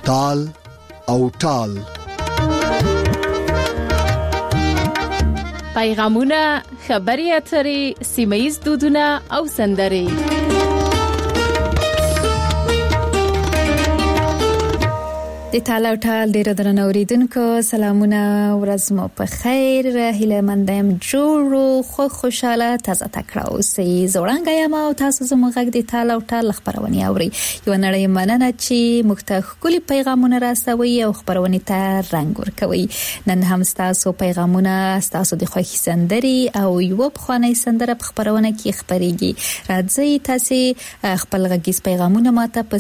تال او ټال. پیغامونه، خبري اترې، سیمه‌ییز دودونه او سندرې. د تالا ټال ډیر درنه اوریدونکو سلامونه، ورځ مو په خیر، هیله مندم جوړو خو خوشاله تازه تکړه اوسئ. زوړنګ یم او تاسو زموږ غږ د تالا ټال خبرونه اوري. یو نړۍ مننه چې موږ ته خولي پیغامونه راسوي او خبرونه ته رنگ ورکوي. نن هم تاسو پیغامونه، تاسو د خوښي سندري او یو بخواني سندره په خبرونه کې خبريږي. راځي تاسو خپل غږیز پیغامونه ماته په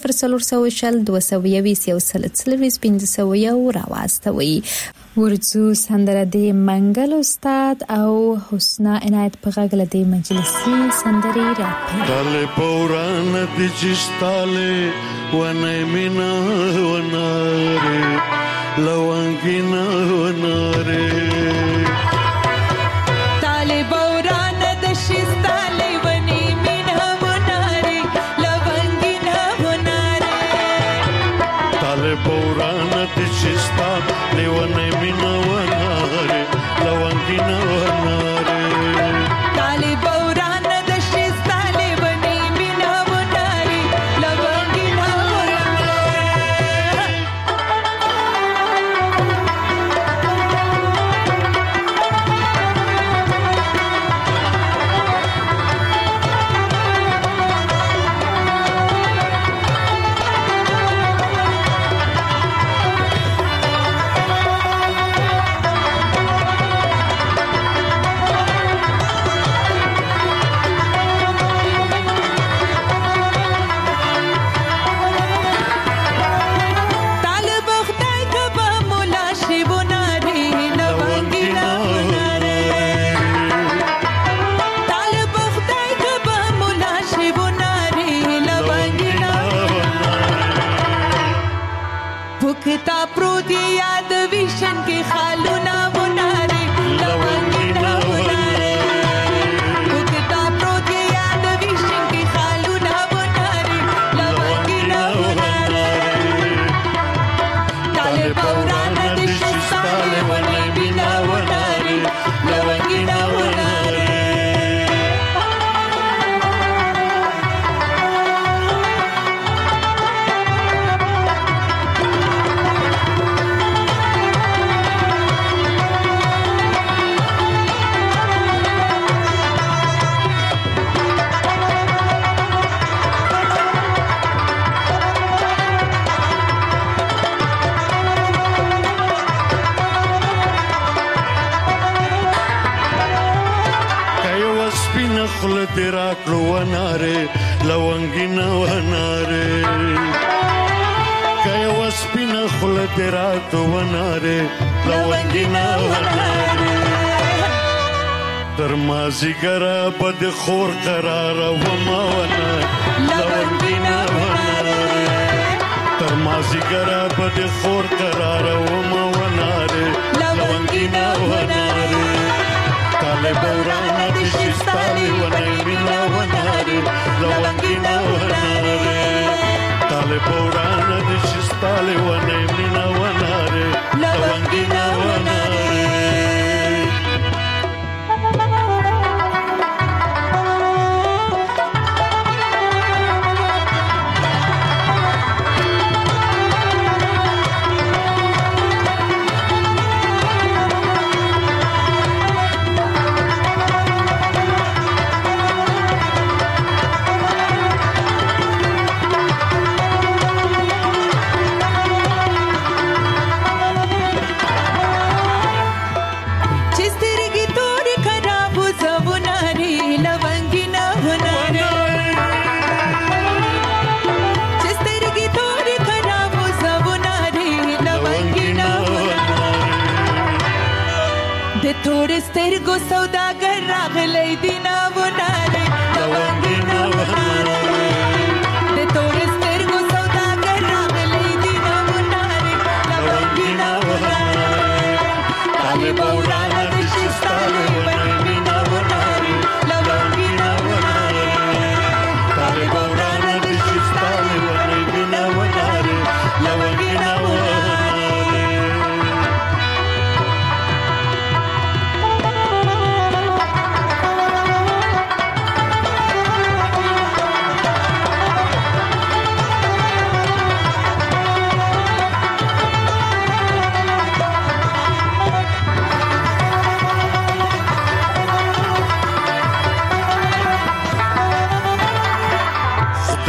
0040 سلسلویز 501 راواستوي. ورځو سندره د منګل استاد او حسنا عنایت په غږ له دې مجلسي سندري راپې. دله پوران د جستاله ونه مینا وناره لوانګینا وناره دله پوران د جستاله ونه مینا وناره لوانګینا وناره دله پوران د جستاله ونه مینا وناره لوانګینا وناره دله پوران د جستاله ونه مینا وناره لوانګینا بکتا پروت یاد ویشن کې خالونه وناره لوانګینا وناره بکتا پروت یاد ویشن کې خالونه وناره لوانګینا وناره تاله پوران د شستاله ونه بینا وناره لوانګینا وناره خل تیرا کلو وناره لوانګینا وناره کای وسپینا خل تیرا کلو وناره لوانګینا وناره تر مازی ګرا بد خور قرار و ما وناره لوانګینا وناره تر مازی ګرا بد خور قرار و ما وناره لوانګینا وناره تاله بوران د شستاله ونه مینا وناره لوانګینا وناره تاله بوران د شستاله ونه مینا وناره لوانګینا وناره थोड़े سترګو سوداګر راغلی دینا وناره لوانګینا وناره د تورې سترګو سوداګر راغلی دینا وناره لوانګینا وناره تاله بوران د شستاله وناره وناره لوانګینا وناره تاله بوران د شستاله وناره وناره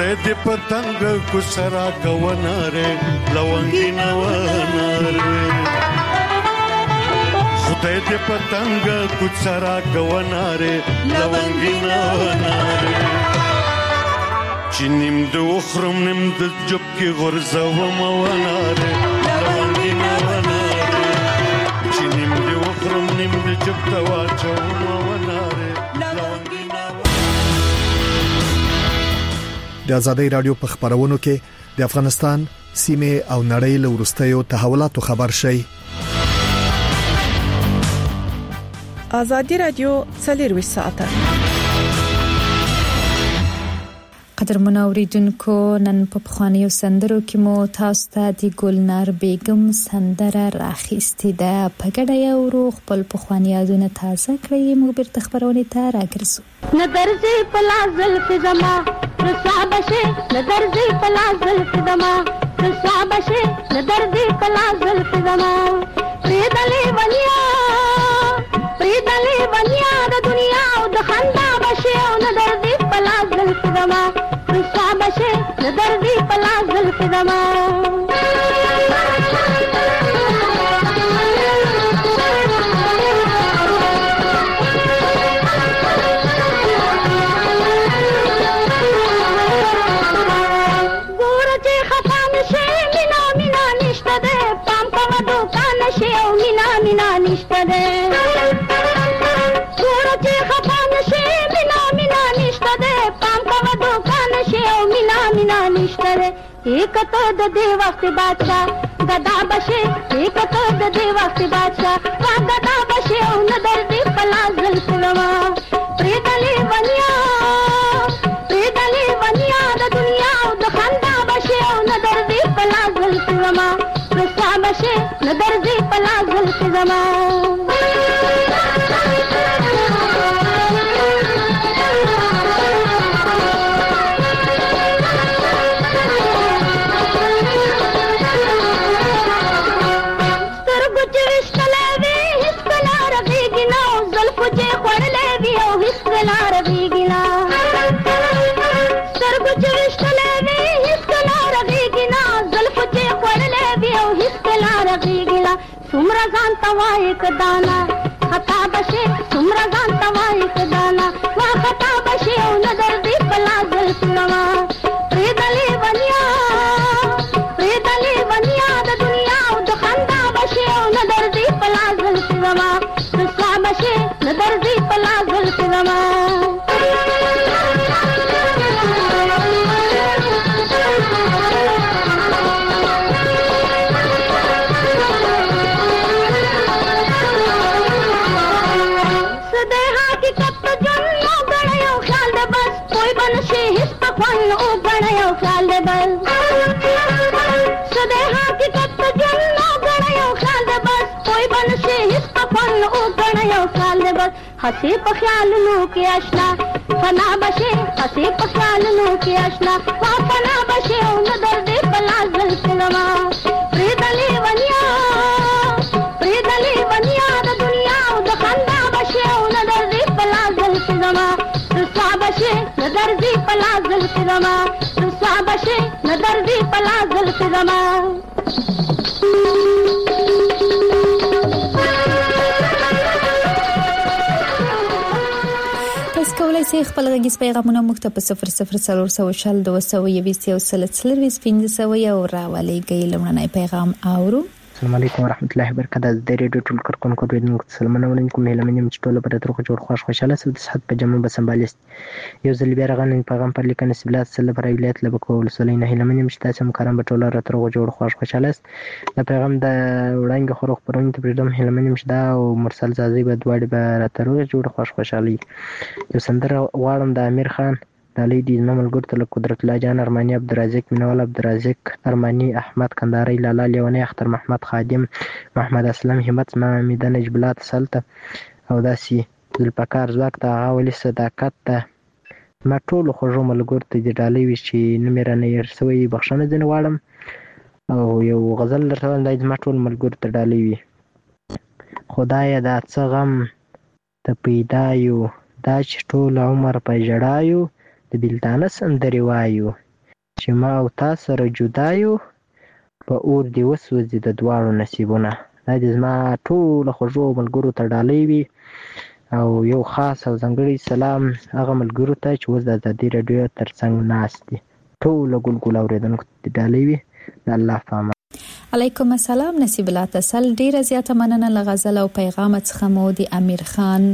خدای دې پتنګ کو سرا کووناره لونګینا وناره خدای دې پتنګ کو سرا کووناره لونګینا وناره چې نیم د وخرم نیم د جب کې غرزوم وناره لونګینا وناره چې نیم د وخرم نیم د جب ته واچوم وناره لونګینا. د آزادۍ رادیو په خبرونو کې د افغانستان سیمه او نړۍ له وروستیو تحولاتو خبر شي. آزادۍ رادیو 24 ساعته. قدرمن اوریدونکو نن په خوانیو سندرو کې مو تاسو ته د ګلنار بیگم سندره راخیستې ده. په ګډه یو روح خپل په خوانیادونه تازه کړی موږ بیرته خبرونه ته راګرځو. نظرزي پلازل فزما رسابشه نظرزي پلازل فزما رسابشه نظرزي پلازل فزما پریدلې ونیا د دنیا او د خندا بشه او نظرزي پلازل فزما رسابشه نظرزي پلازل فزما مینا نشته ده ورته خفان شي مینا نشته ده پام کوه دوکان شي او مینا نشته ده یک ته د دې وخت بادشاہ غدا بشه یک ته د دې وخت بادشاہ غدا بشه او نظر دې پلازل سلما پریدلې ونیا د دنیا او د خندا بشه او نظر دې پلازل سلما رسابشه نظر دې پلازل سلما سمرا ځان توای کدانا خطا بشه سمرا ځان توای کدانا وا خطا بشه او نظر دې پلازل سلما پریدلې ونیا د دنیا او د خندا بشه او نظر دې پلازل سلما رسوا بشه نظر دې پلازل سلما हसी पख्याल नो के आशना फना बशे हसी पख्याल नो के आशना वा फना बशे ओ नदर दे पलाजल सलमा प्रीदली वनिया द दुनिया ओ द खंदा बशे ओ नदर दे पलाजल सलमा रसा बशे नदर दे पलाजल सलमा रसा बशे नदर दे पलाजल सलमा کولای شئ خپل غږیز پیغامونه موږ ته په 00402015 او راولېږئ. لومړنی پیغام اورو. السلام علیکم ورحمت الله وبرکاته. د ریډیو ټول کارکونکو دویدونکو سلامونه وړاندې کوم. هیله منم چې ټول به د روغ جوړ خوشاله سو د صحت په جمع به سمبالست. یو ځل بیا راغلی پیغام پر لیکنه سبلات سره پر ولایت لبکو ولسوالۍ نه. هیله منم چې تاسو هم کارم به ټول را روغ جوړ خوشاله است. د پیغام د وړاندې خروغ پرونی ته پردم. هیله منم چې دا او مرسل زازي به دواړي به را روغ جوړ خوشاله. یو سندره غواړم د امیر خان دالی دی نملګر ته قدرت الله جان ارمانی عبدالرزاق منوال عبدالرزاق ارمانی احمد کندهاری لالا لیونی اختر محمد خادم محمد اسلم همت محمد نجبلات سلطه او داسي ذوالفقار زواک ته غاولي صداقت ته ما ټول خوږو ملګر ته د ډالۍ وی چې نمرنه ير سوی بخښنه ځنه واړم او یو غزل درته د ما ټول ملګر ته ډالۍ وی. خدای دا څه غم ته پیدا یو دا چې ټول عمر په جړایو د بلتانه سندري وایو چې ما او تا سره جدا یو په اور دې وسوځي د دواړو نصیبونه. دا دې زما ټولو خوږو ملګرو ته ډالۍ وي او یو خاص او ځانګړی سلام هغه ملګرو ته چې اوس د ازادي راډیو ترڅنګ ناست دي. ټولو ګلګل اورېدونکو ته ډالۍ وي. د الله په امان. علیکم السلام. نصیب الله تسل ډیره زیاته مننه له غزل او پیغام څخه مو د امیر خان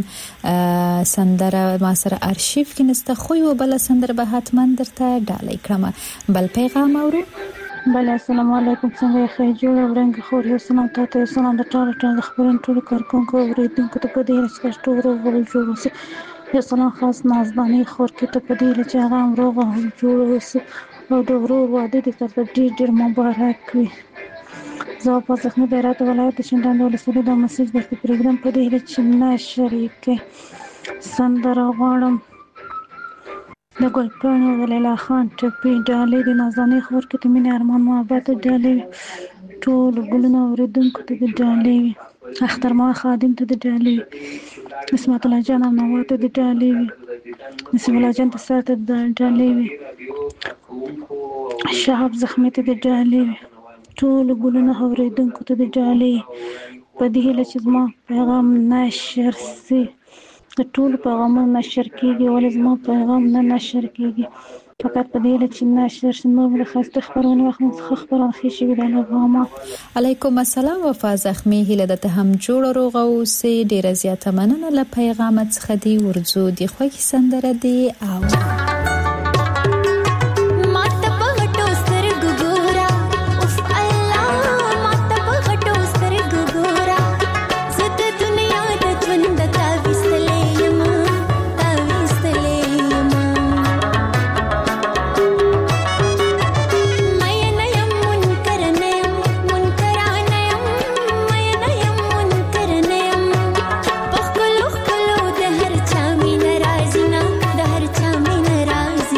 سندره ما سره ارشیف کې نسته خو یو بل سندره به حتما درته ډالۍ کړم. بل پیغام اورو. بله السلام علیکم. څنګه ښه جوړ ورنګ خور یو سلام ته سلام د ټول خبرن ټول کارکونکو اوریدونکو ته په دې سپشتو ورو جوړ اوسه. یو سلام خاص نازبانی خور کې ته په دې چې هغه امروغه جوړ اوسه او د ورور واده دې تر ډیر مبارک وي. زه په ځخنه د هرات ولایت شینډان ولسوالۍ د مسیج د پروګرام په دې چې نه شریک سندره غواړم د ګلپاڼې او د لیلا خان ټپي ډالۍ د نازنې خور کې ته مینه ارمان محبت ډالۍ ټول ګلونه اوریدونکو ته د ډالۍ اخترمان خادم ته د ډالۍ اسمت الله جان او نوات ته د ډالۍ نصیب الله جان ته سره ته د ډالۍ شهاب زخمی ته د ډالۍ ټول ګلونه اوریدونکو ته د ډالۍ په دې هیله چې زما پیغام نشر سي. د ټول پیغامونه نشر کیږي ولې زما پیغام نه نشر کیږي فقط په دې هیله چې نشر شي. نو بل خاصه خبرونه وخت خبرونه خې شي د الله. علیکم السلام. وفا زخمی هیله د ته هم جوړ روغ او سي ډیره زیاته مننه له پیغام څخه دی ورزو دی خوږی سندره دی او د هر چا مين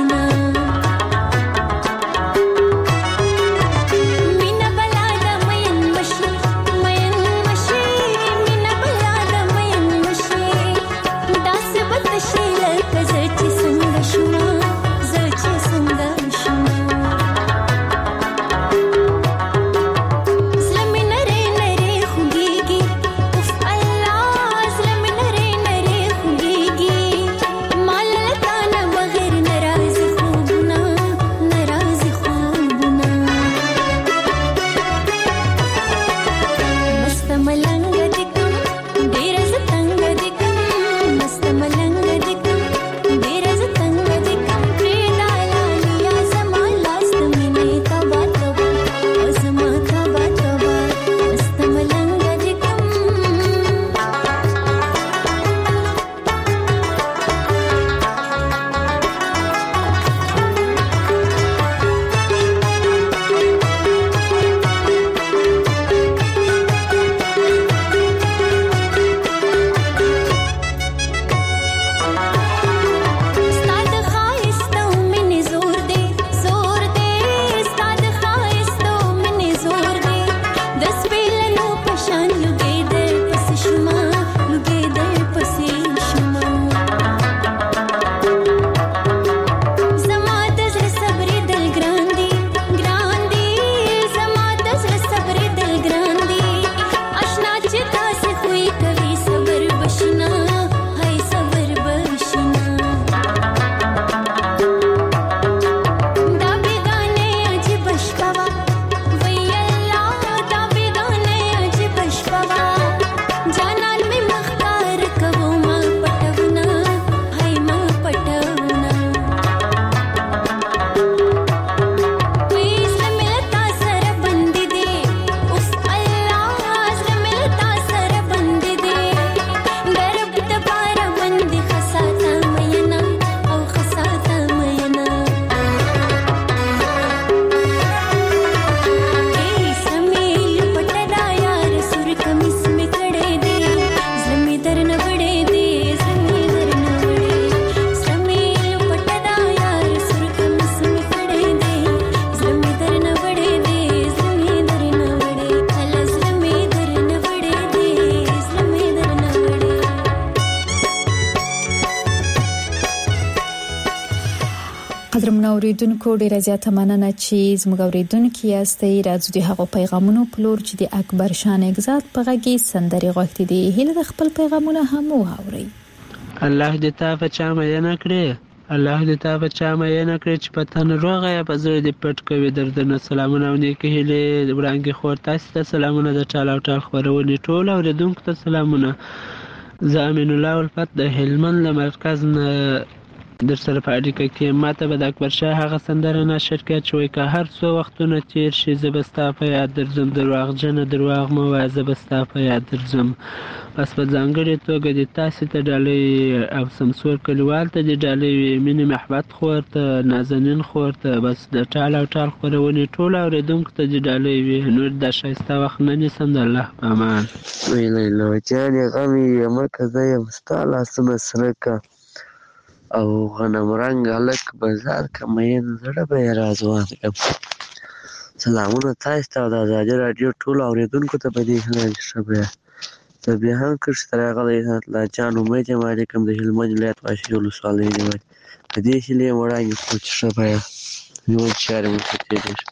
محترم اوریدونکو ډیره زیاته مننه چې زموږ اوریدونکو یاستئ. راځو د هغو پیغامونو په لور چې د اکبر شاه نګزاد په غږی سندري غوښتي دي. هیله د خپل پیغامونه هم واوري. الله دې تا په چا مې نه کړې، الله دې تا په چا مې نه کړې چې په تن روغه یا په زړه دې پټ کوي دردونه. سلامونه او نیکې هیلې وړاندې خور تاسو ته سلامونه د ټال او ټال خبرونې ټول اوریدونکو ته سلامونه. زه امین الله الفت د هلمند له مرکز نه در سره په اړیکه کې. ماته به د اکبر شاه هغه سندره نشر کړه چې وایي که هر څو وختونه تیر شي زه به ستا په یاد درځم، درواغجنه درواغ مه وایه زه به ستا په یاد درځم. بس په ځانګړې توګه د تاسې ته ډالۍ او سمسور کلیوال ته د ډالۍ مینې محبت خور ته نازنین خور ته بس د ټال او ټال خپرونې ټول اوریدونکو ته د ډالۍ وي. نور د ښایسته وخت نه نیسم. د الله په امان. لیلا جانې غم یې مکه زه یم ستا لاسونه سره که او غنم رنګ هلک بازار که مین زړه به یې رازوان کړم. سلامونه تاسو ته او د ازادي راډیو ټولو اوریدونکو ته په دې هیله چې ښه به یاست. زه بیا هم کښې ته راغلی عزت الله جان امید یم علیکم د هلمند ولایت واشي ولسوالۍ نیولې. په دې هیلې یم وړاندې کړو چې ښه به یاست، نیول چارې مو ښه تېرېږي.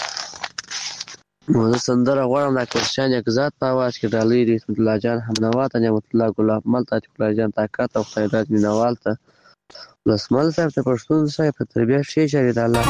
نو زه سندره غواړم د اکبر شاه نګزاد په اواز کې ډالۍ د حکمت الله جان حمنوا ته، نعمت الله ګلاب مل ته، عتیق الله جان طاقت او خیرات مینوال ته، ولسمل صاحب ته، پښتون صاحب په تربیه ښې چارې د الله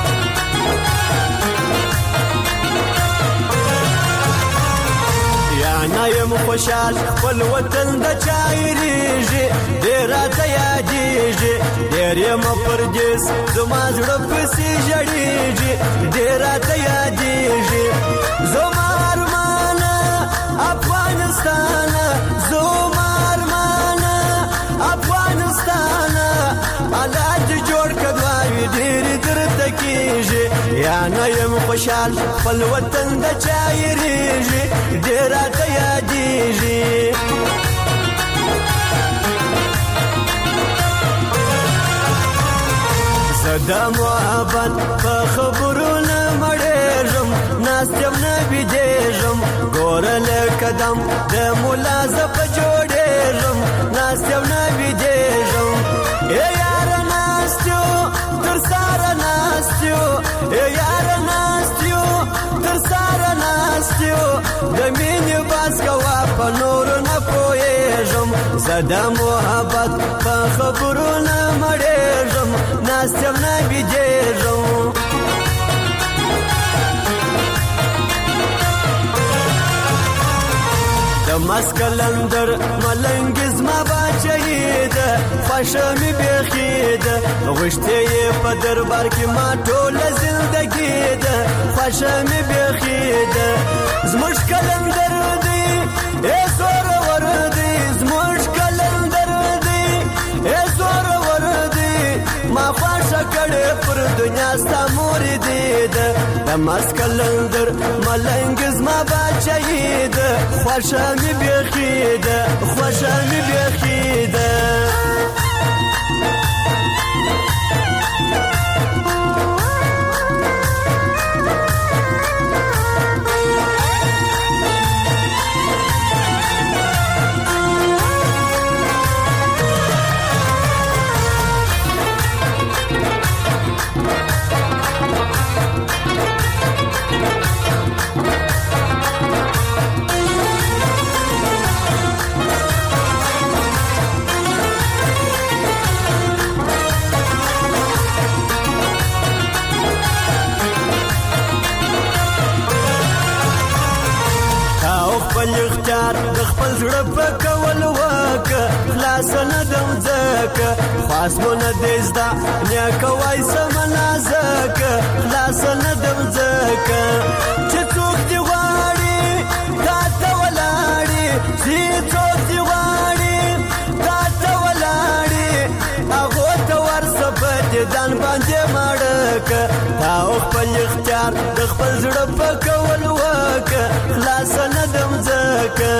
نه یم خوشحال خپل وطن د چایریږي ډېر راته یادېږي ډېر یم پردیس زما زړه پسې ژړېږي ډېر راته یادېږي زما ارمانه افغانستانه زما ارمانه افغانستانه الله دې جوړ کړه دعاوې ډېرې درته کېږي یا نه یم خوشحال خپل وطن د چایریږي ډېر راته یادېږي زه د محبت په خبرو نه مړېږم ناست یم نه بېدېږم ګوره له قدم د ملا زه په جوړېږم ناست یم نه بېدېږم ای یاره ناست یو تر ساره ناست یو ای یاره ناست یو تر ساره ناست یو د مینې باز کوه په نورو نه پوهېږم زه د محبت په خبرو نه مړېږم ناست یم نه بېدېږم د مسکلندر ملنګ زما باچهی ده خوښه مې بیخي ده غوښتې یې په دربار کې ما ټوله زندګي ده خوښه مې بیخي ده زموږ کلندر دی ای زورور دی زموږ کلندر دی ای زورور دی ما خوښه کړې پر دنیا ستا مورې دی ده د مسکلندر ملنګ زما باچهی ده خوښه مې بیخي ده خوښه مې بیخي ده د خپل زړه په کول وکه خلاص نه دم ځکه خواست نه دې زده نیکه وای سمنا ځکه خلاص نه دم ځکه چې څوک دې غواړي تا ته ولاړې چې څوک دې غواړي تا ته ولاړې هغو ته ورسه په دې دان باندې ماړکه تا خپل اختیار د خپل زړه په کول وکه خلاص نه دم ځکه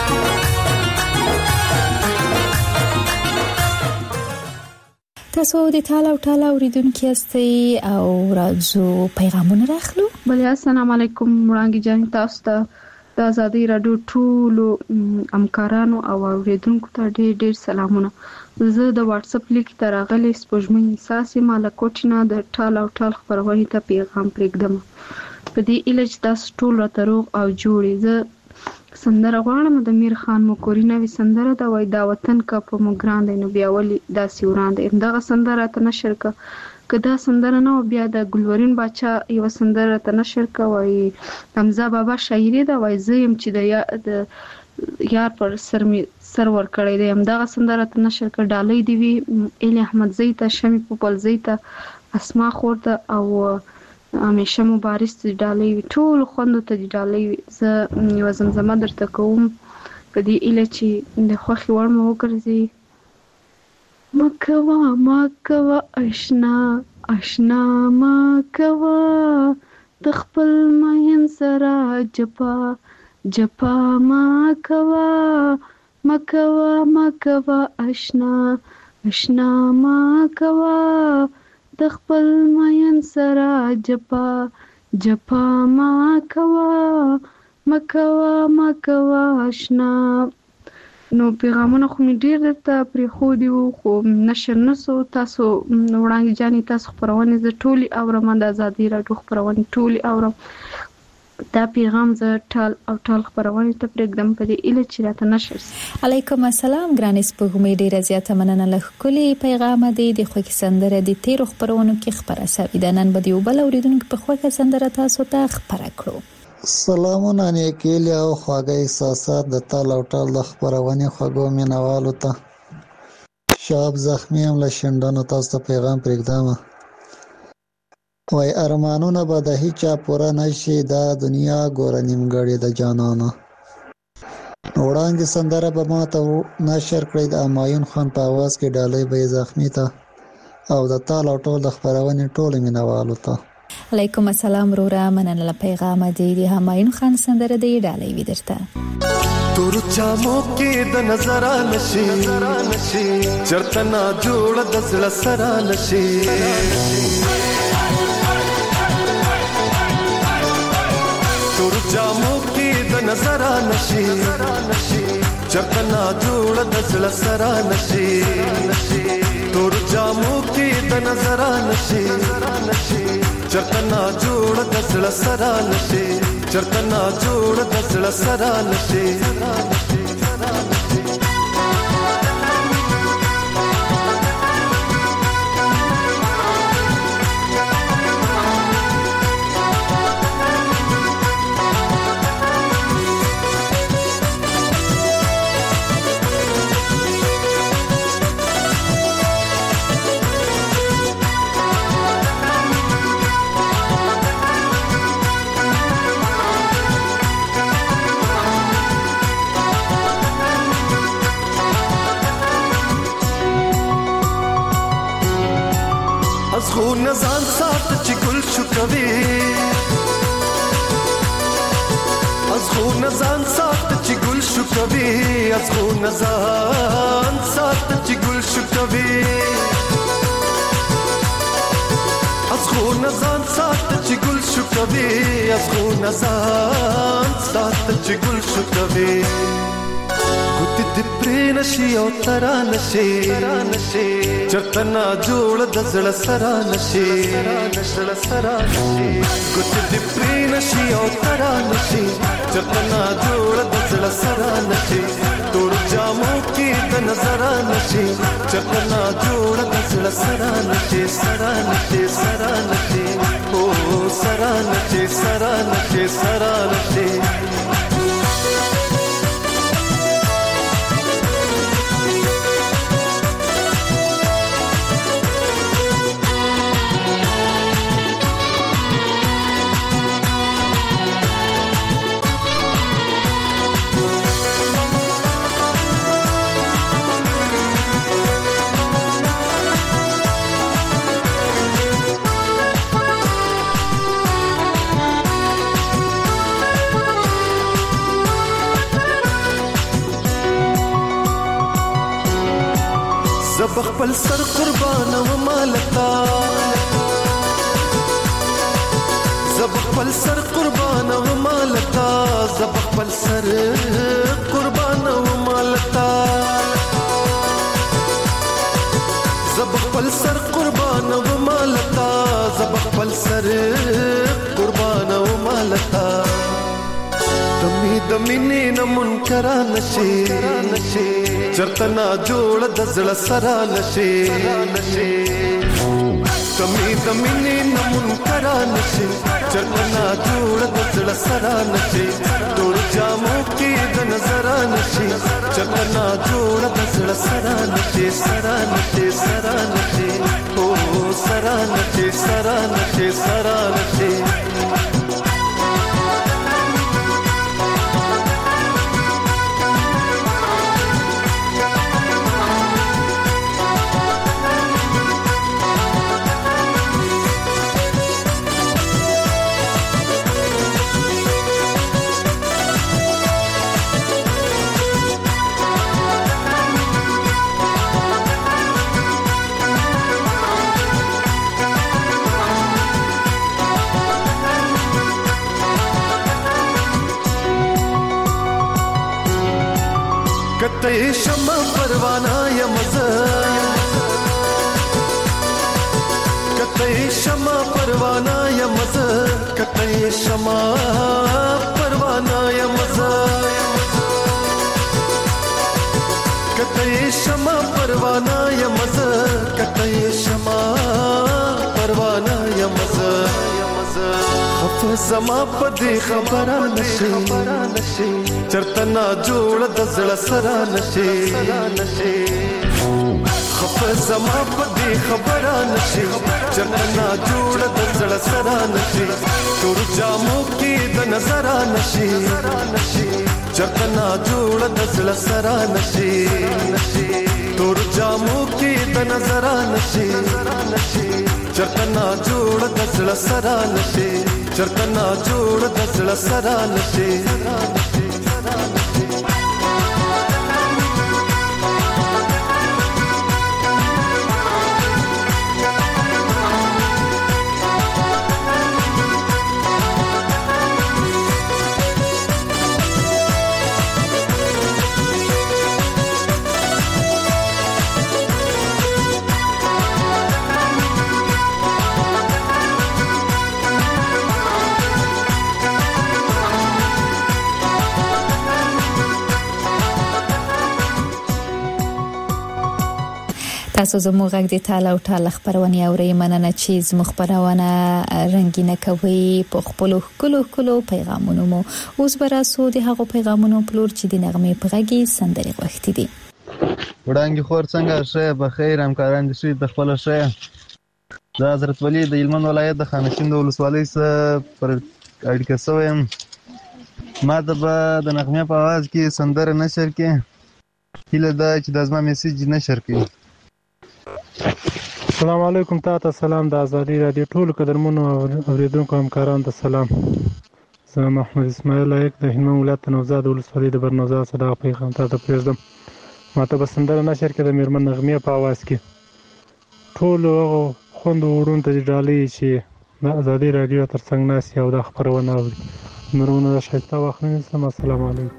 تاسو د ټال او ټال اوریدونکو یاستئ او راځو پیغامونه راخلو. بله السلام علیکم وړاندې جان تاسو ته د د ازادي رادیو ټولو همکارانو او اوریدونکو ته ډېر ډېر سلامونه. زه د واتس اپ لیک ته راغلی سپوږمۍ انساسي مالکوټ نه د ټال او ټال خپرونې ته پیغام پرېږدم په دې ایله چې تاسو ټول راته روغ او جوړې. زه سندره غواړم د میر خان مکوري نوې سندره ده، وایي دا وطن که په مو ګران دی نو بیا ولې داسې وران دی. همدغه سندره راته نشر که دا سندره نه و بیا د ګلورین باچا یوه سندره راته نشر که، وایي حمزه بابا شاعري ده، وایي زه یم چې د یار پر سر می سر ورکړی دی. همدغه سندره راته نشر که. ډالۍ دې وي ایل احمدزۍ ته، شمې پوپلزۍ ته، اسما خور ته او همیشه مبارز ته ډالۍ وي، ټولو خوندو ته دې ډالۍ وي. زه یوه زمزمه درته کوم په دې ایله چې د خوښې وړ مو وګرځي. مکوا مکوا اشنا اشنا مکوا د خپل مین سره جپا جپا مکوا مکوا مکوا اشنا اشنا مکوا د خپل مین سره جپا جپا مکوا مکوا مکوا اشنا. نو پیغامونه خو مې ډېر درته پرېښودي وو خو نشر نه سو. تاسو وړاندې جانې تاسو خپرونې زه ټولې اورم، د ازادي راډیو خپرونې ټولې اورم. دا پیغام زه ټال او ټال خپرونې ته پرېږدم په دې ایله چې راته نشر سي. علیکم السلام ګرانې سپوږمۍ، ډېره زیاته مننه له ښکلي پیغامه دی. د خوښې سندره د تیرو خپرونو کې خپره سوې ده. نن به د یو بل اورېدونکي په خوښه سندره تاسو ته خپره کړو. سلامونه نیکیلي او خواږه احساسات د تال او ټال د خپرونې خوږو مینوالو ته. شاب زخمی هم له شنډانو تاسو ته پیغام پرېږدم. وای ارمانونه به د هیچا پوره نشي، دا دنیا ګوره نیمګړې د جانانه. وړاندې سندره به ما ته نشر کړئ د همایون خان په اواز کې. ډالۍ به یې زخمی ته او د تال او ټال د خپرونې ټولو مینوالو ته. علیکم السلام وروره، مننه له پیغامه دی. د همایون خان سندره دی ډالۍ وي درته. تور چامو کې د نظر نشي چرته نا جوړ د زړه سره نشي. تور چامو کې د نظر نشي چرته نا جوړ د زړه سره نشي. تور چامو کې د نظر نشي چرته نا جوړ د زړه سره نشي چرته نا جوړ د زړه سره نشي. خو نزان سات چې ګل شو کوي از خو نزان سات چې ګل شو کوي از خو نزان سات چې ګل شو کوي از خو نزان سات چې ګل شو کوي از خو نزان سات چې ګل شو کوي. ګوت دې پرې نشي او ترا نشي چرته نا جوړ د زړه سره نشي ګوت دې پرې نشي او ترا نشي چرته نا جوړ د زړه سره نشي. تور جامو کې د نظر نشي چرته نا جوړ د زړه سره نشي سره نشي او سره نشي. زب خپل سر قربان و مالتا زب خپل سر قربان و مالتا زب خپل سر قربان و مالتا زب خپل سر قربان و مالتا زب خپل سر قربان و مالتا دمی دمینی نمنکرا نشي چرتنا جوړ د زړه سرا نشي دمی دمینی نمنکرا نشي چرتنا جوړ د زړه سرا نشي ټول جامو کې د نظر نشي چرتنا جوړ د زړه سرا نشي سرا نشي سرا نشي او سرا نشي سرا نشي سرا نشي کته شمع پروانه یمزه کته شمع پروانه یمزه کته شمع پروانه یمزه کته شمع پروانه یمزه کته شمع پروانه یمزه خف زما پدې خبره نشي چرتنا جوړ د زړه سره نشي خف زما پدې خبره نشي چرتنا جوړ د زړه سره نشي تور جامو کې د نظر نشي چرتنا جوړ د زړه سره نشي تور جامو کې د نظر نشي چرتنا جوړ د زړه سره نشي چرتنا جوړ د زړه سره نشي تاسو زموږ غږ د تعالی او تعالی خبرونه اورئ مننه چې زموږ خبرونه رنگینه کوي په خپل کلو پیغامونو مو اوس براسو د هغو پیغامونو پلور چې د نغمه په غږی سندري غوښتي دي وړاندې خور څنګه شه بخیر همکاران دي شي د خپل شه د حضرت ولی د هلمند ولایت د خانشین د ولسوالۍ سره پر اړیکه سوم ما د نغمه په आवाज کې سندره نشر کې هله دا چې د ازما میسج نشر کې السلام علیکم تاسو سلام د ازادي رادیو ټول قدرمنو اوریدونکو همکارانو ته سلام زه محمد اسماعیل لایق د هلمند ولایت نوزاد ولسوالۍ د برنوزاد صدا پیغام ته پرېږدم ماته به سندره نشر کې د میرمن نغمه په आवाज کې ټول خوند ورون ته ډالۍ چې د ازادي رادیو ترڅنګ ناس یو د خبرونه اوري مرونه شایسته واخلئ السلام علیکم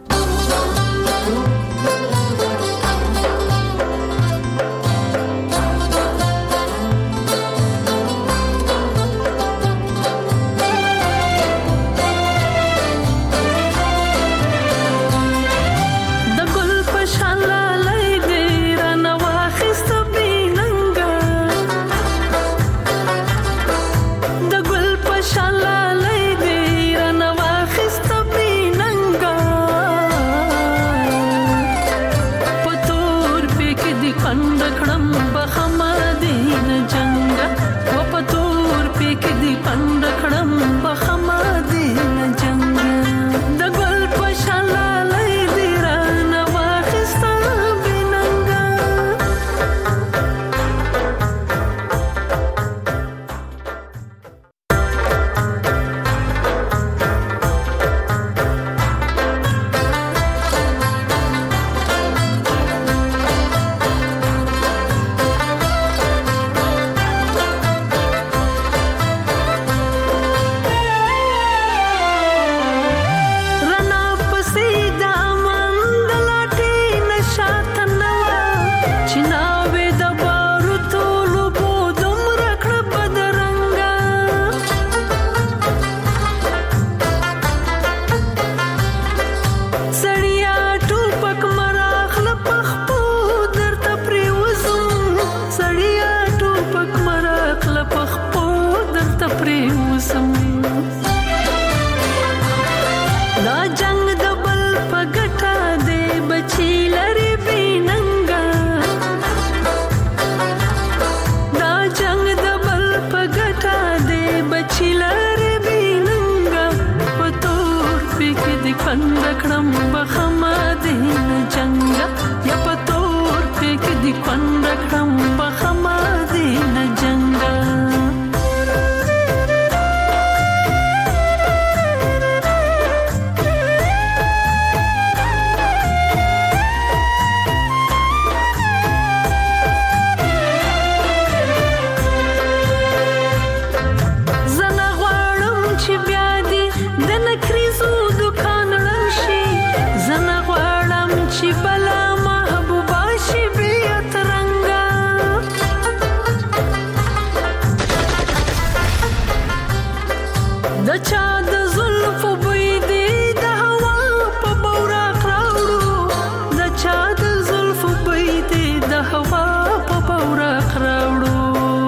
د چا د زلفو بوی دی د هوا په بوراق راوړو د چا د زلفو بوی دی د هوا په بوراق راوړو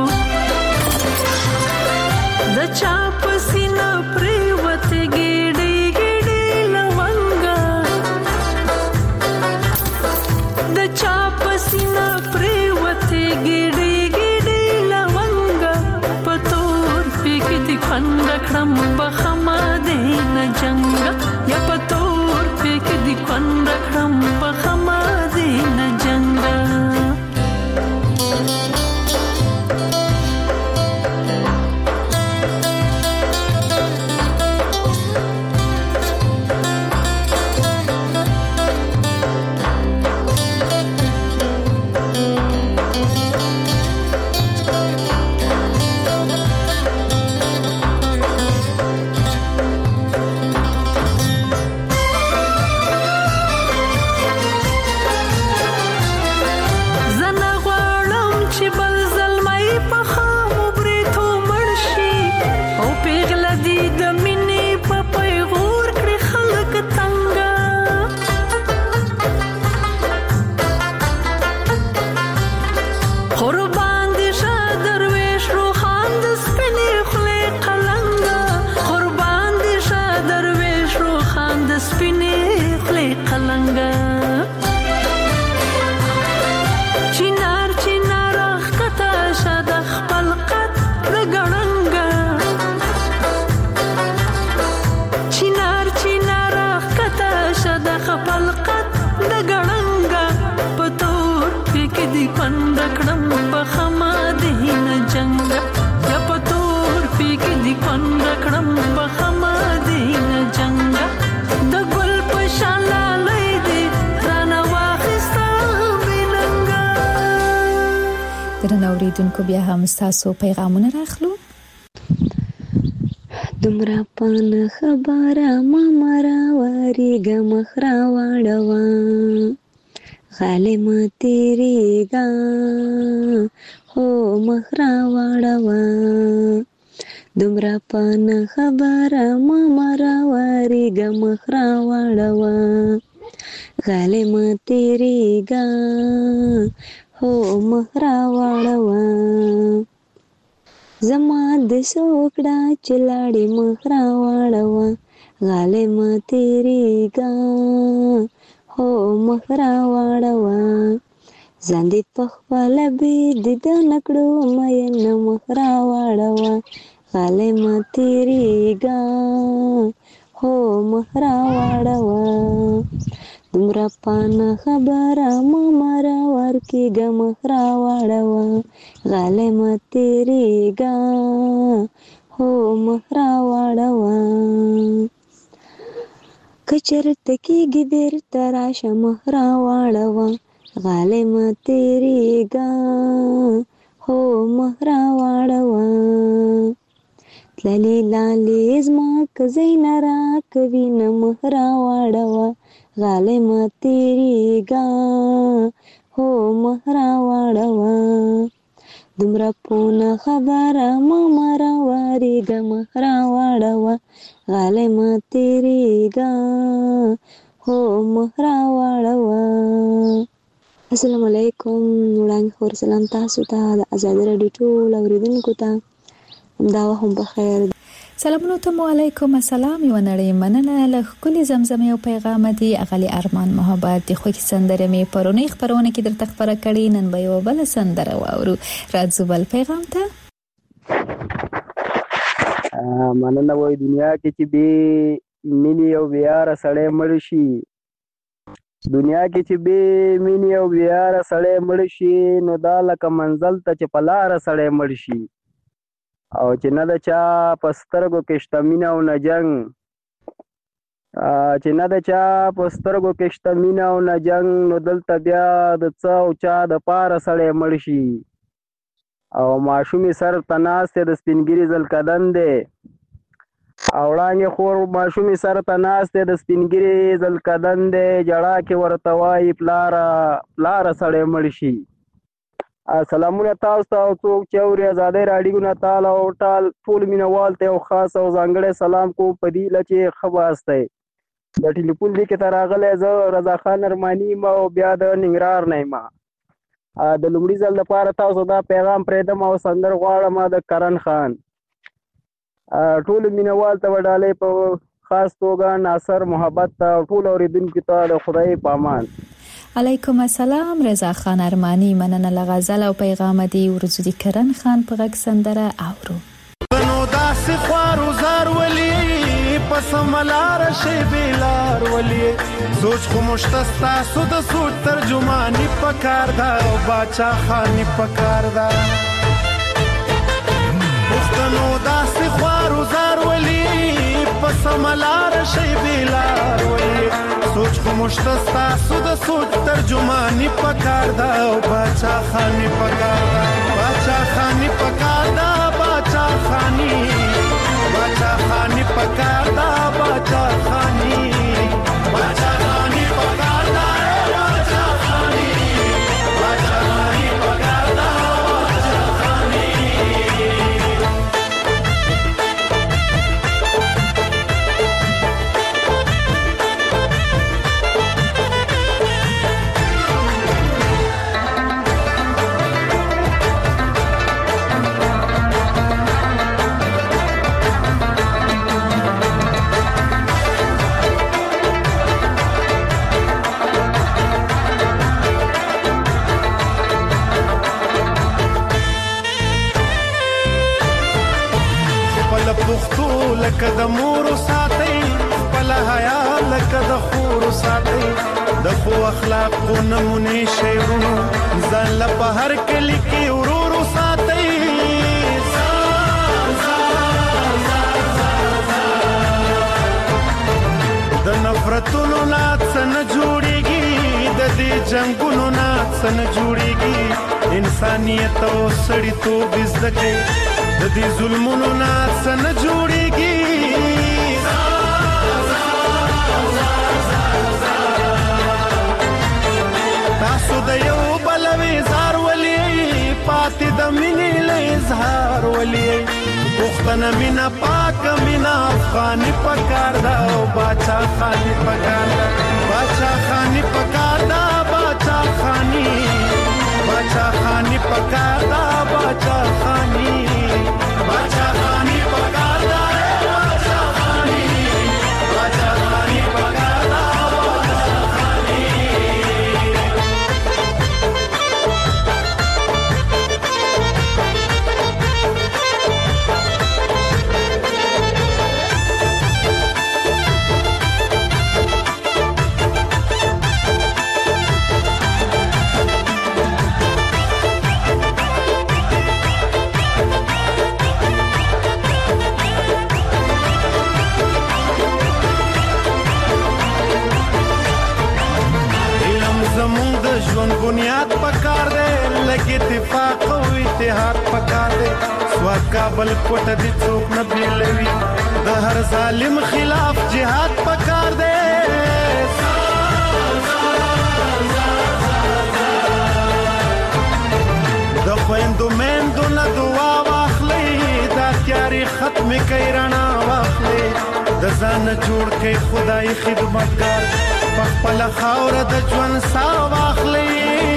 د چا په سینه پریوته ګډي ګډي لونګا د چا په سینه پریوته ګډي ګډي لونګا پتور پک دي کندکړم بخما دین جنگ یا پتور پک دي کندکړم بخما دین جنگ اوریدونکو بیا هم تاسو پیغامونه راخلو. دومره پان خبره ما مرا وریګه مخرا واړوا غالم تیریګا هو مخرا واړوا دومره پان خبره ما مرا وریګه مخرا واړوا غالم تیریګا هو مخرا واړوا زما د سوکړه چلاړې مخرا واړوا غالم تیریګا هو مخرا واړوا ځان دې په خپل بيد د نکړو مې مخرا واړوا غالم تیریګا هو مخرا واړوا دومره پان خبره ما مرا ورکیګه مخرا واړوا غالم تیریګا هو مخرا واړوا کچرت کېږي بیرته راشه مخرا واړوا غالم تیریګا هو مخرا واړوا تللی لالی زما کزین را کوي نه مخرا واړوا غالم تیریګا هو مخرا واړوا دومره پونه خبره ما مرا وریګه مخرا واړوا غالم تیریګا هو مخرا واړوا. السلام علیکم وړاندې خور سلام تاسو ته د آزاد رادیو ټول اوریدونکو ته همدا هم بخیر. سلامونه ته علیکم السلام یو نړۍ مننه له ښکلي زمزمې او پیغام دی اغلی ارمان محبت د خوږ سندره می پرونی خبرونه کې درته خبره کړي نن به یو بل سندره واورو راځو بل پیغام ته. مننه وای دنیا کې چې به مینی او بیار سړی مړ شي دنیا کې چې به مینی او بیار سړی مړ شي نو دا لکه منزل ته چې پلار سړی مړ شي او چې نه د چا پسترګو کې شته مینه او نه جنگ چې نه د چا پسترګو کې شته مینه او نه جنگ نو دلته بیا د څه او چا د پاره سړی مړ شي او ماشومې سر ته ناست د سپینګیري زلکدن دی او وړانګې خور ماشومې سر ته ناست د سپینګیري زلکدن دی جړا کې ورته وایي پلاره سړی مړ شي سلامونه تاسو ته او څوک چې اوري ازادۍ راډیو نه تال او ټال ټول مینوال ته یو خاص او ځانګړی سلام کوم په دې هیله چې ښه باست دی. د ټلیفون لیک ته راغلی زه رضا خان ارماني یم او بیا د ننګرهار نه یم. د لومړي ځل دپاره تاسو دا پیغام پرېږدم او سندر غواړم د کرن خان. ټولو مینوال ته وډالۍ په خاص توګه ناصر محبت ته او ټولو اورېدونکو ته د خدای په امان. علیکم السلام رضا خان ارمانی مننه له غزل او پیغام دی ورزو دی کرن خان په غږ سندره اورو. نو داسې خوارو زار ولي پس ملار شي بیلار ولي سوچ خو مشتستا سو د سوچ ترجمانی پکار دا او باچا خانی پکار دا نو داسې خوارو زار ولي پس ملار شي بیلار ولي سوچ خو مشتستا سو د سوچ ترجمانی پکار دا او باچا خانی پکار دا باچا خانی پکار دا باچا خانی پکار دا باچا خانی باچا خانی پکار دا باچا خانی پکار دا باچا خانی. پختو لکه د مور ساتي خپل حیا لکه د خور ساتي د خو اخلاق کو نمونه شیرونو ځان له په هر کلی کې ورور ساتي د نفرتونو ناڅ نه جوړيږي د دې جنگونو ناڅ نه جوړيږي انسانيت او سړیتوب زده د دې ظلمونو ناڅ نه جوړيږي تاسو د یو بل وزار ولي پاتې د مینې له اظهار ولي پښتنه مینا پاک مینا افغاني پکار دا او باچا خاني پکار دا باچا خاني پکار دا باچا خاني پکار دا باچا خاني باچا خاني پکار دا باچا خاني پکار دا باچا خاني. ژوند بنیاد پکار دے لګي اتفاق او اتحاد پکار دے سواد کابل کوټه دي څوک نه بیلوي د هر ظالم خلاف جهاد پکار دے د خويندو مندو نه دعا واخلي دا تیاری ختم کوي رڼا واخلي د ځان جوړ کوي خدای خدمتګار خپل خاور د ژوند سا واخلي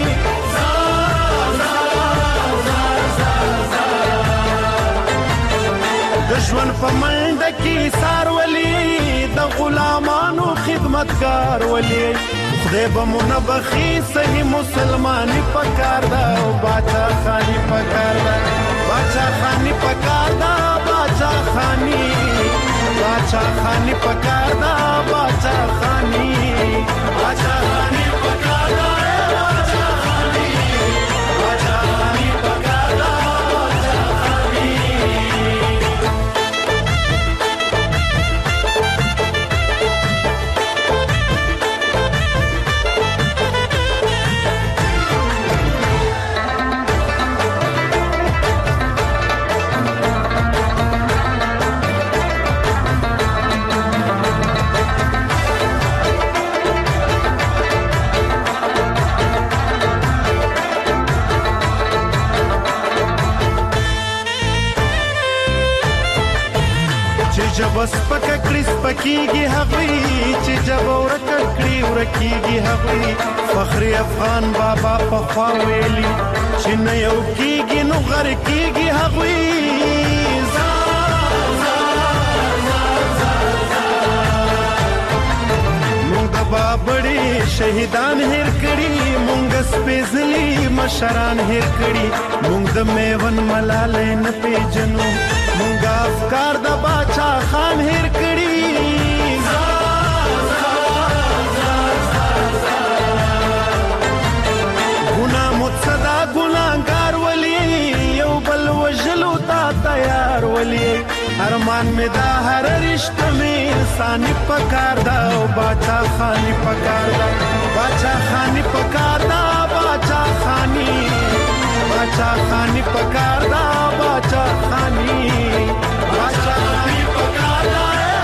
د ژوند په منډه کې سار ولي د غلامانو خدمتګار ولي خدای به منبخي صحیح مسلماني پکار دا او باچا خاني پکار دا باچا خاني پکار دا باچا خاني پکار دا باچا خاني پکار دا باچا خاني پکار دا باچا خاني. جبس پک کړي سپکیږي هغوی چې جب ورک کړي ورکیږي هغوی فخر افغان بابا په خوا ویلي چې نه یو کیږي نو غر کیږي هغوی بابړي شهیدان هیر کړي مونږ سپېزلي مشران هیر کړي مونږ د میون ملالې نه پیژنو مونږ افکار د باچا خان هیر کړي ګناه متصدا ګناهګار ولي یو بل وژلو تا تیار ولي ارمان می دا هر رشتہ می انسانی پکار دا باچا خانی پکار دا باچا خانی پکار دا باچا خانی پکار دا باچا خانی پکار دا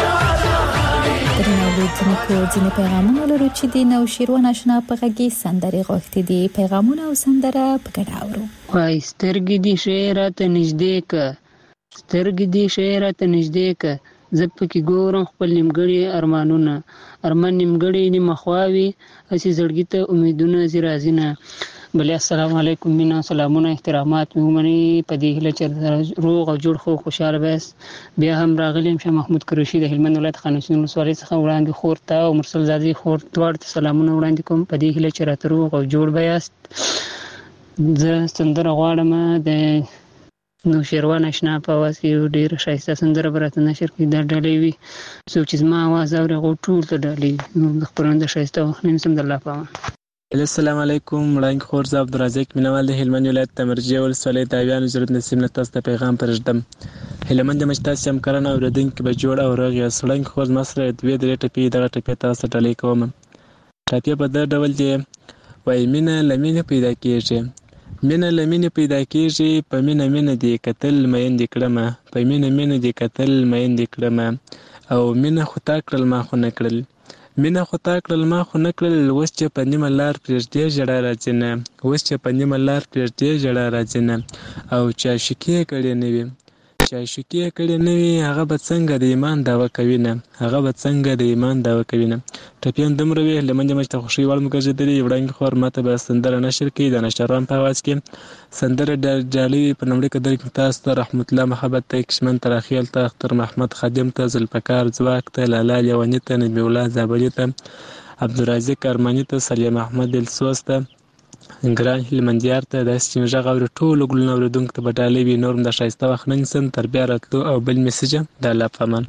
درنو ځینې پیغامونه لرو چې د نو شیروان آشنا په غږی سندرې غوښتي دي پیغامونه او سندره په ګډه اورو وای سترګې دي شعرته نږدې که سترګې دې شعر ته نږدې که زه پکې ګورم خپل نیمګړي ارمانونه ارمان نیمګړي نیمخواوي هسې زړګي ته امیدونه ځي راځي نه بلې السلام علیکم مینا سلامونه احترامات مې ومنئ په دې هیله چې روغ او جوړ خو خوشحاله بس بیا هم راغلی یم شاه محمود قریشي د هلمند ولایت خانشین ولسوالۍ څخه وړاندې خور ته او مرسل زادې خور دواړو ته سلامونه وړاندې کوم په دې هیله چې راته روغ او جوړ به یاست زه سندره غواړم د نو شیروان آشنا په اواز کې یو ډېره ښایسته سندره به راته نشر کړي دا ډالۍ وي څوک چې زما اواز اوري هغو ټول ته ډالۍ وي نو د خپرونې د ښایسته وخت نه نیسم د الله په امان السلام علیکم وړاندې خور زه عبدالرزاق مینوال د هلمند ولایت د مرجې ولسوالۍ د اویانو ضرورت نصیب نه تاسو ته پیغام پرېږدم هلمند یم چې تاسو همکاران او اورېدونکي به جوړ او روغ یاست وړاندې خور زما سره دوې درې ټپې دغه ټپې تاسو ته ډالۍ کوم ټپې په دغه ډول دی وایي مینه له مینې پیدا کېږي مینه له مینې پیدا کېږي په مینه مینه دې کتل میندې کړمه په مینه مینه دې کتل میندې کړمه او مینه خو تا کړل ما خو نه کړل مینه خو تا کړل ما خو نه کړل اوس چې په نیمه لار پرېږدې ژړا راځي نه اوس چې په نیمه لار پرېږدې ژړا راځي نه او چې عاشقي یې کړې نه وي چې عاشقي یې کړې نه وي هغه به څنګه د ایمان دعوه کوي نه هغه به څنګه د ایمان دعوه کوي نه ټپې هم دومره وي هلمند یم چې ته خوښۍ وړ مو ګرځېدلې وړاندې خور ماته به سندره نشر کړي د نشران په اواز کې سندره ډالۍ وي په لومړي قدر کې تاسو ته رحمت الله محبت ته کشمن تراخیل ته اختر محمد خادم ته ذوالفقار ځواک ته لالا لیوني ته نجم الله زابلي ته عبدالرازق ارماني ته سلیم احمد دلسوز ته ګران هلمندیار ته داسې چې مې غږ اوري ټولو ګلونه اورېدونکو ته به ډالۍ وي نور هم د ښایسته وخت نه نیسم تر بیا راتلو او بل میسج د الله په امان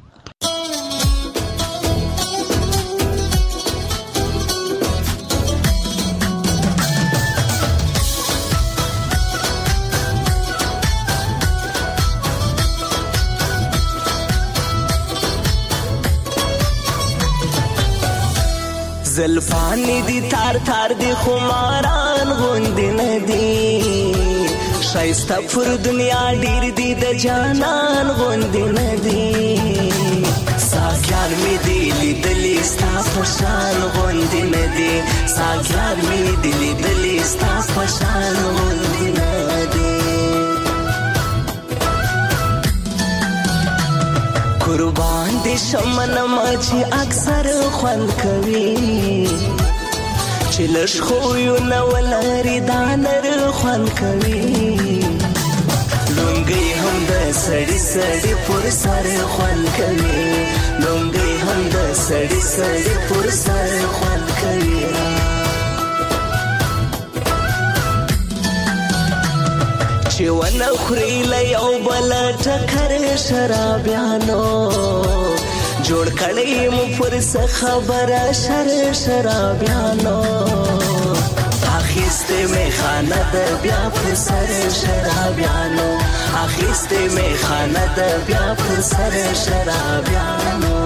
زلفانی دی تار تار دی خماران غوندی ندی شایسته پر دنیا ډیر دی د جانان غوندی ندی ساکیار می دی لیدلی ستا پشان غوندی ندی ساکیار می دی لیدلی ستا پشان غوندی ندی قربان دی شمن مچی اکثر خوند کوي چې لږ خو نه ولري دا نر خوند کوي لونګي هم د سړی سړی پر سر خوند کوي لونګي هم د سړی سړی پر سر خوند کوي چې ونه خوري له یو بل ټکر شرابیانو جوړ کړی مو پر څه خبره شرابیانو اخیسته می خانه د بیا پر سر شرابیانو اخیسته می خانه د بیا پر سر شرابیانو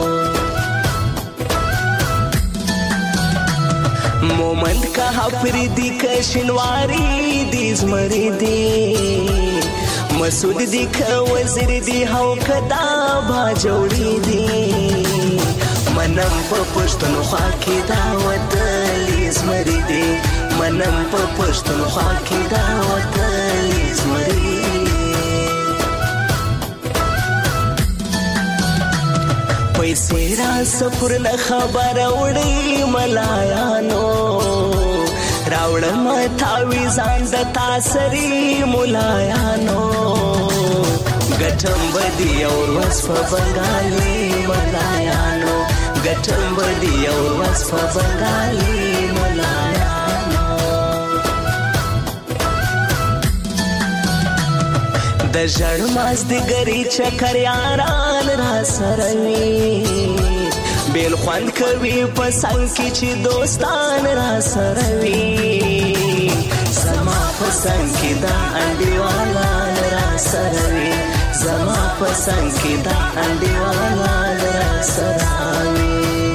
مومند کا حفری کا شنواری دی زمری دی مسعود دی کا وزیر دی هو کدا با جوړی دی منم په پښتونخوا کې دا وتلی زمری دی منم په پښتونخوا کې دا وتلی زمری پیسې را سفر نه خبر وړي ملایانو راوړم تعویزان د تاسری ملایانو ګټم بدی اور وصف بنگالی ملایانو ګټم بدی اور وصف بنگالی ملایانو د ژړ مازدیګري چکر یاران را سره وي بیل خوند کوي په څنګ کې چې دوستان را سره وي زما په څنګ کې دا انډیوالان را سره وي زما په څنګ کې دا انډیوالان را سره وي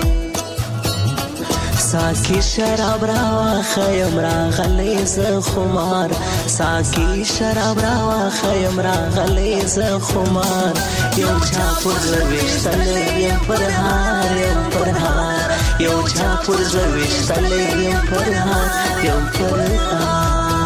ساکی شراب راواخیم راغلی زه خمار ساکی شراب راواخیم راغلی زه خمار یو چا پر زړه ویشتلی یم پر هار یم پر هار یو چا پر زړه ویشتلی یم پر هار یم پر هار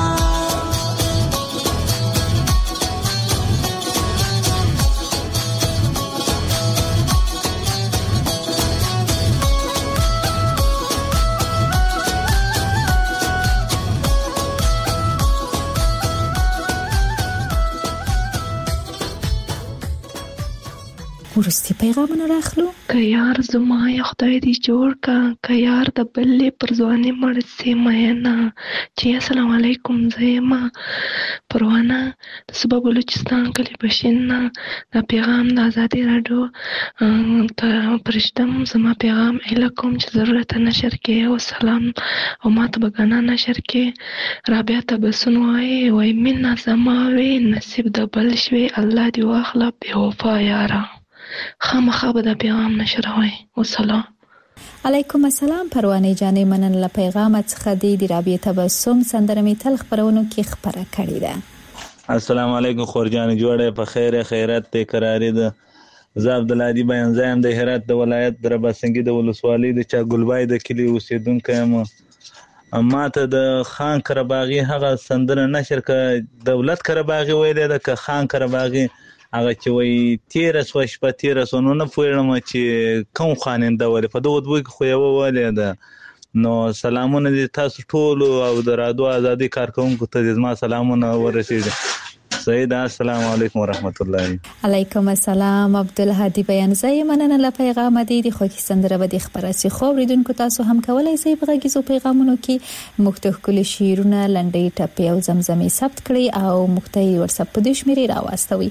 ورستی پیغامونه راخلو که یار زما یا خدای دې جوړ کا که یار د بلې پر ځواني مړ سي مینا چې السلام علیکم زما پروانه د صوبه بلوچستان کلی بشین دا پیغام د آزادي راډیو ته پرشتم زما پیغام الکم چې ضرورت نشر کې او سلام او ماته بګانا نشر کې رابعه تبسن وای مینا زما وی نصیب د بل شوي الله دې واخله بے وفا یارا خامخا به د پیغام نشروي والسلام علیکم السلام پروانه جانې مننه پیغام څخه د رابعه تبسم سندره می تل خبرونو کې خبره کړې ده السلام علیکم خورجان جوړه په خیر خیرات ته قراری ده زه عبدالهادي بیان زایم د هرات د ولایت د رباسنګي د ولسوالۍ د چا ګلبای د کلی اوسیدونکو یم ماته د خان کرباغي هغه سندره نشر ک دولت کرباغي ویل ده ک خان کرباغي هغه چې وای 1300 شپه 1300 نه پوهیږم چې کوم خاننده ولې په دغه دوی خو یو ولې ده نو سلامونه دي تاسو ټول او د رادیو ازادي کارکونکو ته زما سلامونه ورسېږي سید السلام علیکم ورحمت الله علیکم السلام عبدالهادي بیان زای مننه له پیغام دی د خوښي سندره به د خبرسي خو ریدونکو تاسو هم کولای شئ په غږیزو پیغامونو کې مختلف کلی شیرونه لنډي ټپي او زمزمي ثبت کړئ او مختلف واتساپ په دې شمیرې راوستوي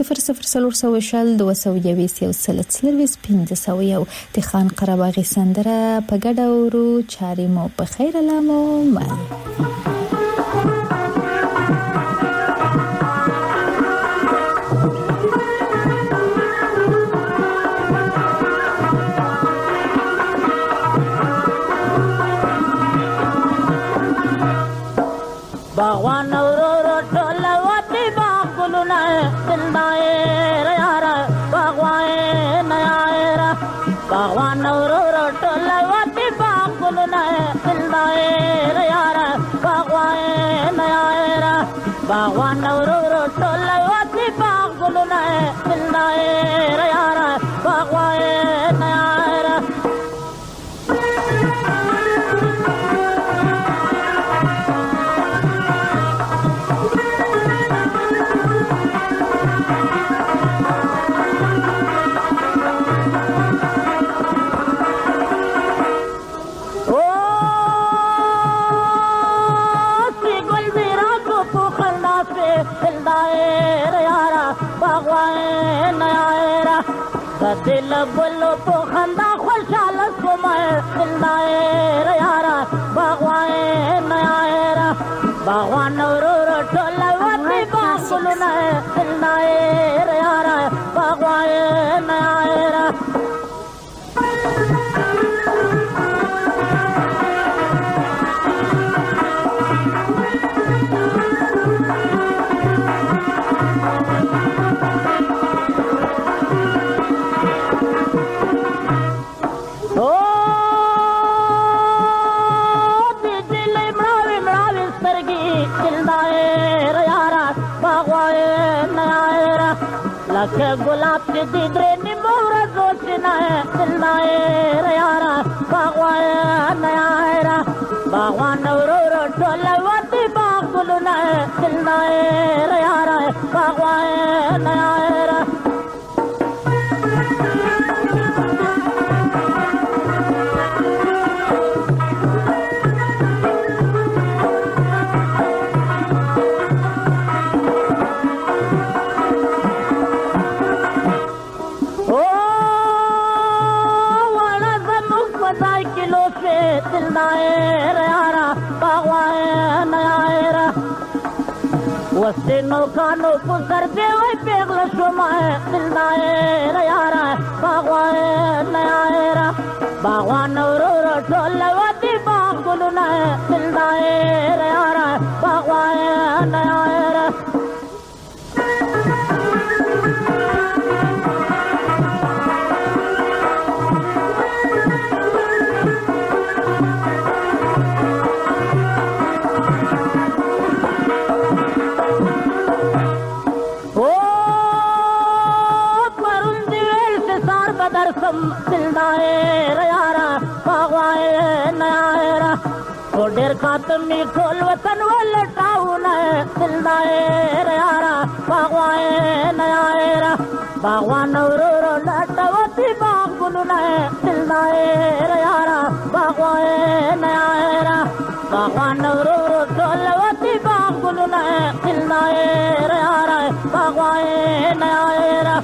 004015 د خان قرباغي سندره په ګډه ورو چاري مو په خیر لامو مل باغوان ورو ټوله وتی باغونه زندای یارا باغوان یارا باغوان ورو ټوله وتی باغونه زندای یارا باغوان یارا باغوان ورو ټوله وتی باغونه زندای یارا باغوان یارا दिल बोलो तो खंदा खुशहाल सुमाए दिलदार यारा बागवान यारा बागवान रो टोला वती बागुलना दिलदार यारा बागवान यारा गुलाब के दिगरे निमोरा सोचना है باغوان ورور ټول وتی باغ ګلونه دلنا یار باغوان یار وسینو کانو پسر دی وای پیغل شوما دلدار یارا باغوان یارا باغوان ورور ټول وتی باغ ګلونه دلدار یارا باغوان یارا دلدار یارا باغوان یارا ډېر خاطمي ټول وطن ولټاونه دلدار یارا باغوان یارا باغوان ورور لټوتی باغ ګلونه دلدار یارا باغوان یارا باغوان ورور ټول وتی باغ ګلونه دلدار یارا باغوان یارا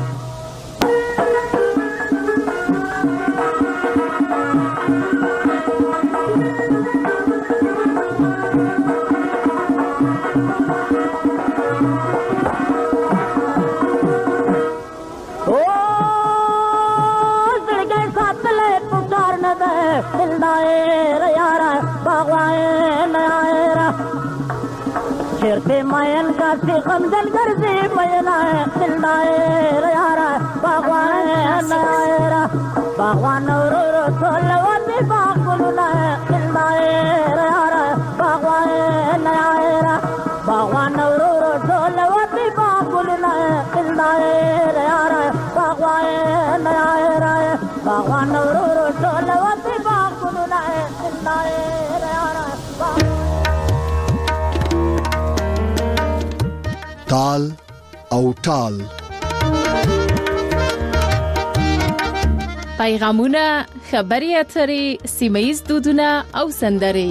دلدار یارا باغوان یارا شیرتے مین کا سی غمزن گرزی مینا دلدار یارا باغوان یارا باغوان ورور ټول وتی باغ ګلونه دلدار یارا باغوان یارا باغوان ورور ټول وتی باغ ګلونه دلدار یارا باغوان یارا باغوان ورور ټول وتی تال او ټال پیغامونه خبري اترې سیمه‌ییز دودونه او سندرې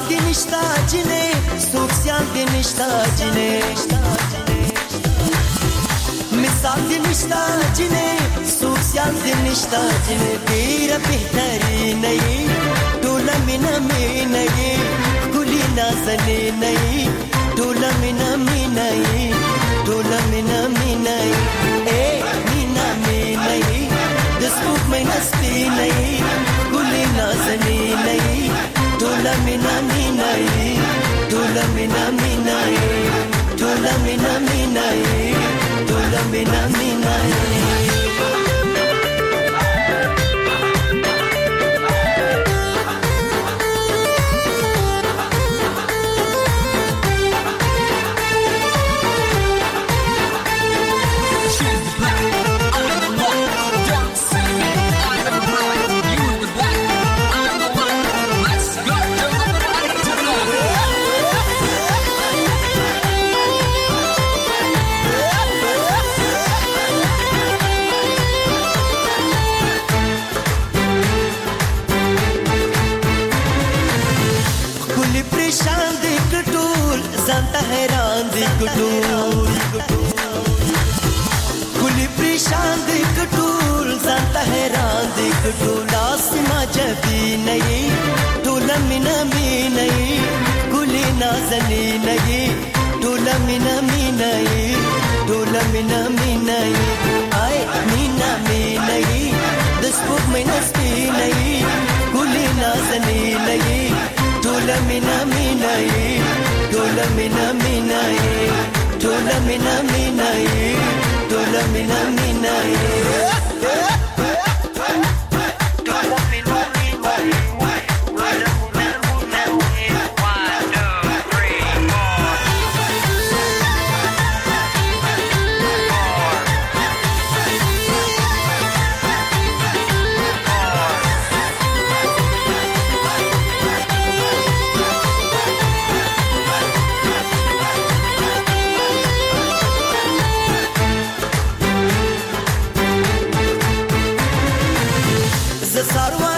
دې نشتا جنې څوک سیال دې نشتا جنې مثال دې نشتا جنې څوک سیال دې نشتا جنې ډېره بهترینه یې ټوله مینه مینه یې ښکلې نازنینه یې ټوله مینه مینه یې ټوله مینه مینه یې مینه مینه یې د سپوږمۍ نه سپینه یې ښکلې نازنینه یې ټوله مینه مینه یې ټوله مینه مینه یې ټوله مینه مینه یې ټوله مینه مینه یې ځانته حیران دی ګټول ګلې پریشان دی ګټول ځانته حیران دی ګټول آسما جبی نه ټوله مینه مینه ګلې نازنینه ټوله مینه مینه ټوله مینه مینه آی مینه مینه د سپوږمۍ نه سپینه ګلې نازنینه ټوله مینه مینه ټوله مینه مینه ټوله مینه مینه ټوله مینه مینه Sarwa